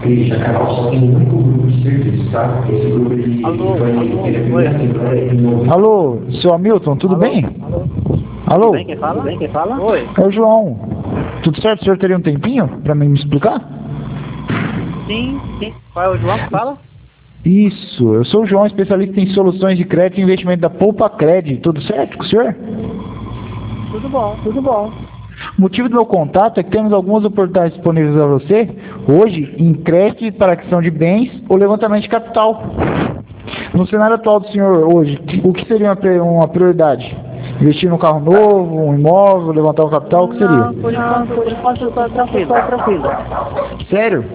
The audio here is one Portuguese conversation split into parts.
Cris, a Carol só tem muito grupo de serviço, tá? Esse grupo ele Alô, seu Hamilton, tudo bem? Alô? Tudo bem, quem fala? Oi. É o João. Tudo certo? O senhor teria um tempinho para me explicar? Sim. Qual é o João que fala? Isso, eu sou o João, especialista em soluções de crédito e investimento da Poupa Cred. Tudo certo com o senhor? Tudo bom. O motivo do meu contato é que temos algumas oportunidades disponíveis a você hoje em crédito para aquisição de bens ou levantamento de capital. No cenário atual do senhor hoje, o que seria uma prioridade? Investir num carro novo, um imóvel, levantar um capital, o que seria? Não, por enquanto eu tô tranquilo. Sério?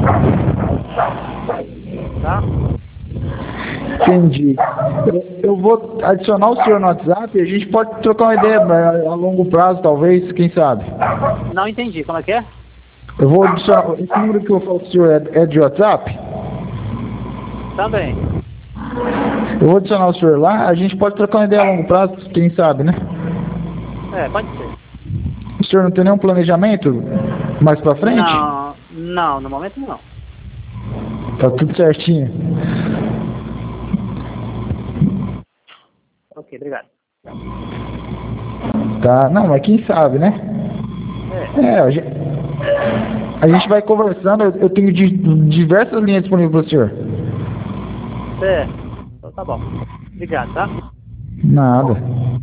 Tá? Entendi. Eu vou adicionar o senhor no WhatsApp e a gente pode trocar uma ideia a longo prazo, talvez, quem sabe. Não entendi, como é que é? Eu vou adicionar. Esse número que eu falo com o senhor é de WhatsApp? Também. Eu vou adicionar o senhor lá, a gente pode trocar uma ideia a longo prazo, quem sabe, né? Pode ser. O senhor não tem nenhum planejamento mais pra frente? Não, no momento não. Tá tudo certinho. Ok, obrigado. Tá, não, mas quem sabe, né? A gente vai conversando, eu tenho diversas linhas disponíveis para o senhor. Certo. Então tá bom. Obrigado, tá? Nada.